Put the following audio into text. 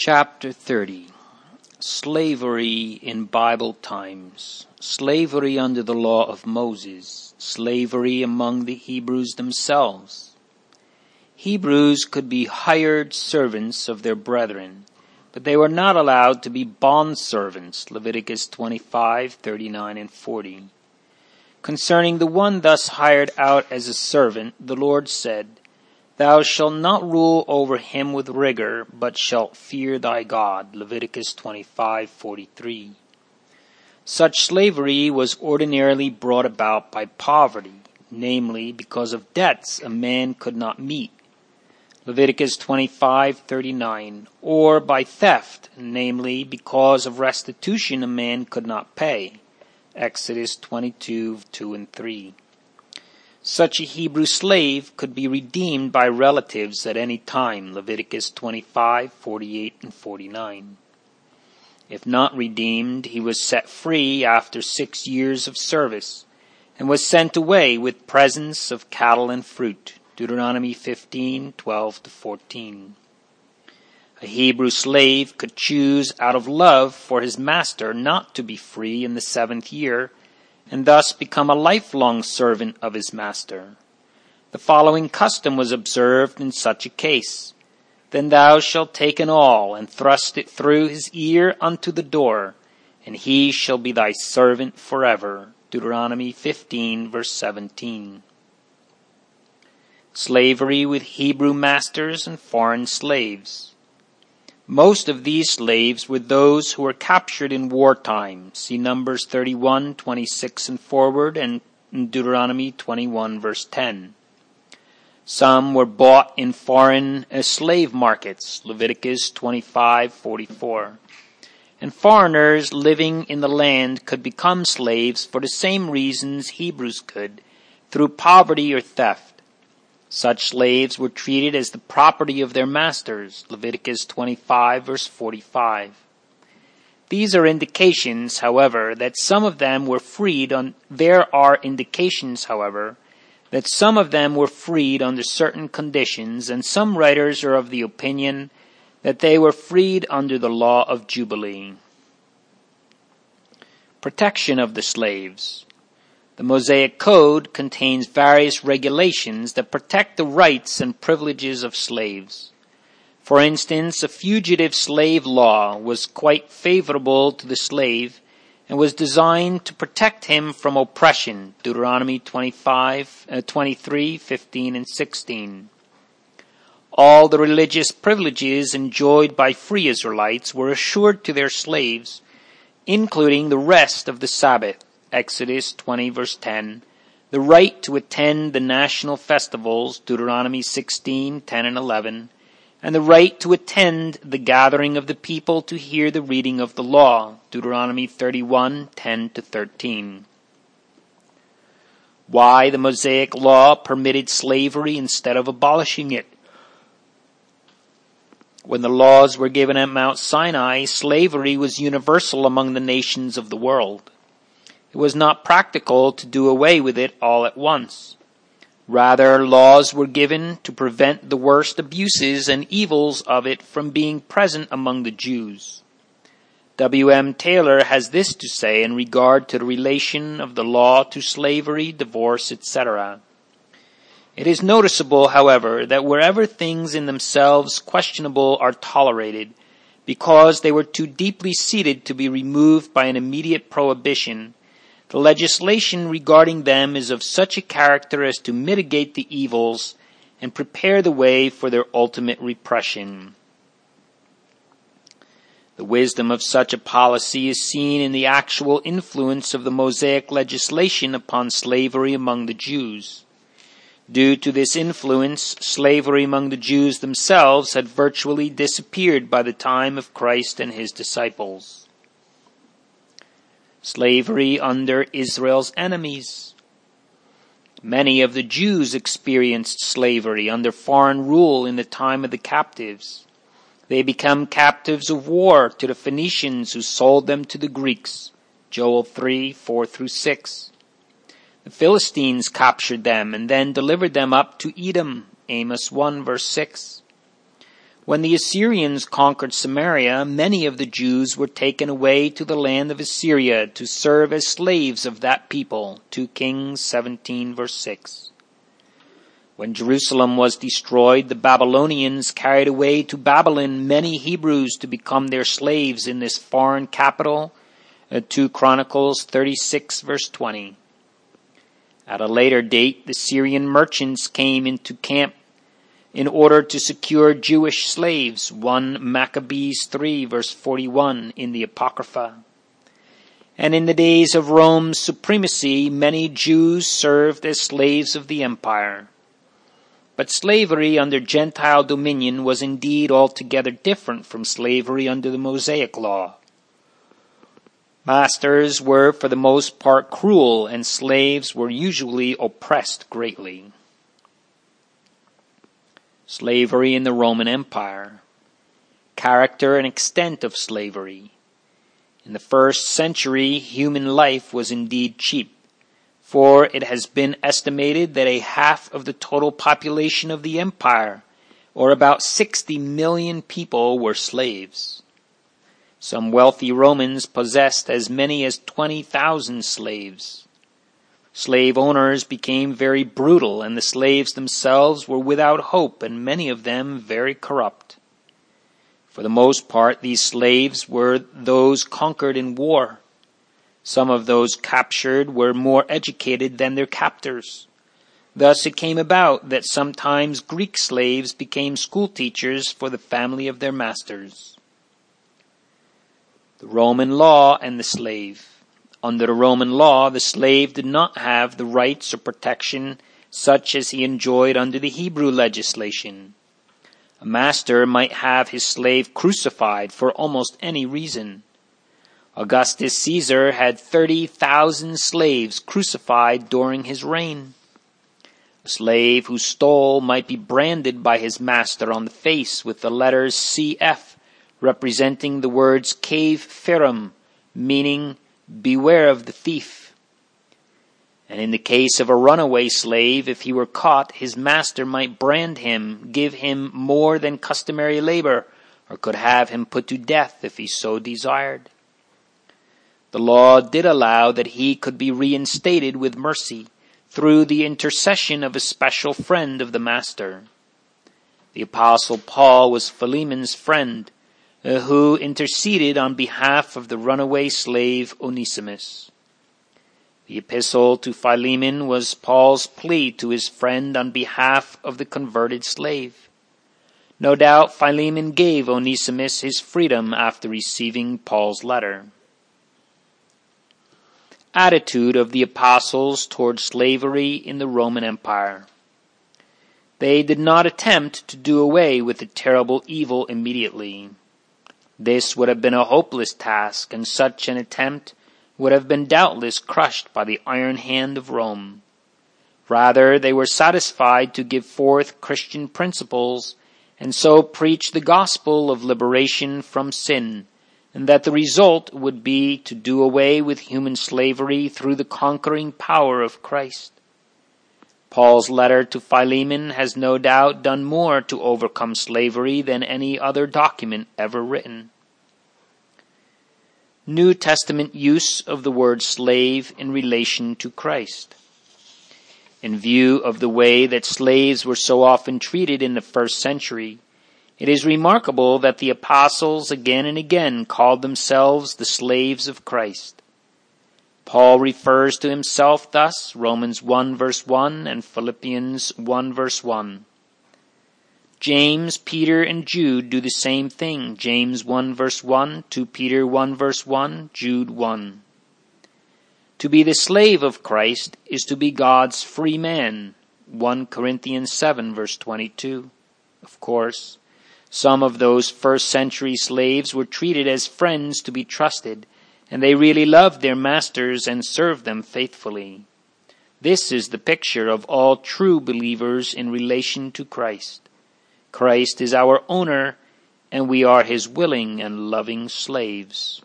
Chapter 30. Slavery in Bible times. Slavery under the law of Moses. Slavery among the Hebrews themselves. Hebrews could be hired servants of their brethren, but they were not allowed to be bondservants. Leviticus 25:39 and 40. Concerning the one thus hired out as a servant, the Lord said, "Thou shalt not rule over him with rigor, but shalt fear thy God." Leviticus 25:43. Such slavery was ordinarily brought about by poverty, namely because of debts a man could not meet. Leviticus 25:39, or by theft, namely because of restitution a man could not pay. Exodus 22:2 and 3. Such a Hebrew slave could be redeemed by relatives at any time. Leviticus 25:48 and 49. If not redeemed, he was set free after 6 years of service and was sent away with presents of cattle and fruit. Deuteronomy 15:12 to 14. A Hebrew slave could choose out of love for his master not to be free in the 7th year, and thus become a lifelong servant of his master. The following custom was observed in such a case. Then thou shalt take an awl, and thrust it through his ear unto the door, and he shall be thy servant forever. Deuteronomy 15, verse 17. Slavery with Hebrew masters and foreign slaves. Most of these slaves were those who were captured in wartime. See Numbers 31:26 and forward, and Deuteronomy 21 verse 10. Some were bought in foreign slave markets. Leviticus 25:44. And foreigners living in the land could become slaves for the same reasons Hebrews could, through poverty or theft. Such slaves were treated as the property of their masters. Leviticus 25 verse 45. These are indications, however, that some of them were freed under certain conditions, and some writers are of the opinion that they were freed under the law of Jubilee. Protection of the slaves. The Mosaic Code contains various regulations that protect the rights and privileges of slaves. For instance, a fugitive slave law was quite favorable to the slave and was designed to protect him from oppression. Deuteronomy 23, 15, and 16. All the religious privileges enjoyed by free Israelites were assured to their slaves, including the rest of the Sabbath. Exodus 20 verse 10, the right to attend the national festivals, Deuteronomy 16, 10 and 11, and the right to attend the gathering of the people to hear the reading of the law, Deuteronomy 31, 10 to 13. Why the Mosaic law permitted slavery instead of abolishing it. When the laws were given at Mount Sinai, slavery was universal among the nations of the world. It was not practical to do away with it all at once. Rather, laws were given to prevent the worst abuses and evils of it from being present among the Jews. W.M. Taylor has this to say in regard to the relation of the law to slavery, divorce, etc. It is noticeable, however, that wherever things in themselves questionable are tolerated, because they were too deeply seated to be removed by an immediate prohibition, the legislation regarding them is of such a character as to mitigate the evils and prepare the way for their ultimate repression. The wisdom of such a policy is seen in the actual influence of the Mosaic legislation upon slavery among the Jews. Due to this influence, slavery among the Jews themselves had virtually disappeared by the time of Christ and his disciples. Slavery under Israel's enemies. Many of the Jews experienced slavery under foreign rule in the time of the captives. They became captives of war to the Phoenicians who sold them to the Greeks. Joel 3, 4 through 6. The Philistines captured them and then delivered them up to Edom. Amos 1 verse 6. When the Assyrians conquered Samaria, many of the Jews were taken away to the land of Assyria to serve as slaves of that people. 2 Kings 17 verse 6. When Jerusalem was destroyed, the Babylonians carried away to Babylon many Hebrews to become their slaves in this foreign capital. 2 Chronicles 36 verse 20. At a later date, the Syrian merchants came into camp in order to secure Jewish slaves. 1 Maccabees 3 verse 41 in the Apocrypha. And in the days of Rome's supremacy, many Jews served as slaves of the empire. But slavery under Gentile dominion was indeed altogether different from slavery under the Mosaic law. Masters were for the most part cruel, and slaves were usually oppressed greatly. Slavery in the Roman Empire. Character and extent of slavery. In the 1st century, human life was indeed cheap, for it has been estimated that a half of the total population of the empire, or about 60 million people, were slaves. Some wealthy Romans possessed as many as 20,000 slaves. Slave owners became very brutal, and the slaves themselves were without hope, and many of them very corrupt. For the most part, these slaves were those conquered in war. Some of those captured were more educated than their captors. Thus it came about that sometimes Greek slaves became school teachers for the family of their masters. The Roman law and the slave. Under the Roman law, the slave did not have the rights or protection such as he enjoyed under the Hebrew legislation. A master might have his slave crucified for almost any reason. Augustus Caesar had 30,000 slaves crucified during his reign. A slave who stole might be branded by his master on the face with the letters CF, representing the words cave ferum, meaning beware of the thief. And in the case of a runaway slave, if he were caught, his master might brand him, give him more than customary labor, or could have him put to death if he so desired. The law did allow that he could be reinstated with mercy through the intercession of a special friend of the master. The Apostle Paul was Philemon's friend, who interceded on behalf of the runaway slave Onesimus. The epistle to Philemon was Paul's plea to his friend on behalf of the converted slave. No doubt Philemon gave Onesimus his freedom after receiving Paul's letter. Attitude of the apostles toward slavery in the Roman Empire. They did not attempt to do away with the terrible evil immediately. This would have been a hopeless task, and such an attempt would have been doubtless crushed by the iron hand of Rome. Rather, they were satisfied to give forth Christian principles, and so preach the gospel of liberation from sin, and that the result would be to do away with human slavery through the conquering power of Christ. Paul's letter to Philemon has no doubt done more to overcome slavery than any other document ever written. New Testament use of the word slave in relation to Christ. In view of the way that slaves were so often treated in the 1st century, it is remarkable that the apostles again and again called themselves the slaves of Christ. Paul refers to himself thus, Romans 1 verse 1 and Philippians 1 verse 1. James, Peter, and Jude do the same thing, James 1 verse 1, 2 Peter 1 verse 1, Jude 1. To be the slave of Christ is to be God's free man, 1 Corinthians 7 verse 22. Of course, some of those 1st century slaves were treated as friends to be trusted, and they really loved their masters and served them faithfully. This is the picture of all true believers in relation to Christ. Christ is our owner, and we are his willing and loving slaves.